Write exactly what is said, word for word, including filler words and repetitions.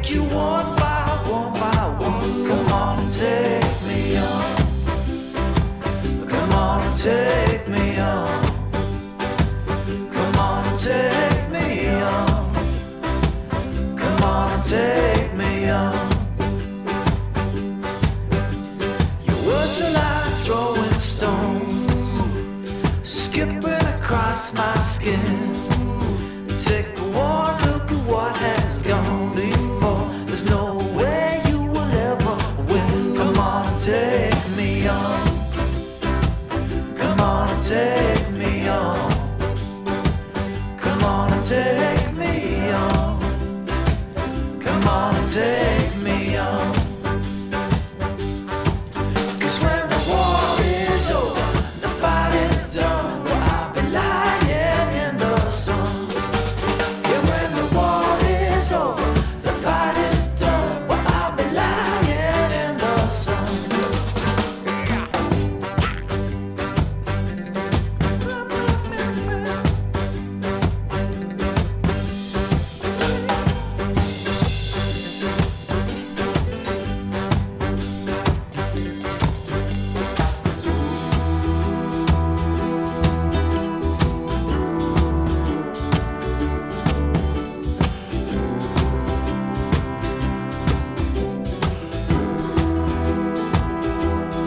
take you one by one by one. Come on and take me on. Come on and take me on. Come on and take me on. Come on and take me on. Your words are like throwing stones, skipping across my skin. Take one look at what has gone before. There's no way you will ever win. Come on and take me on. Come on and take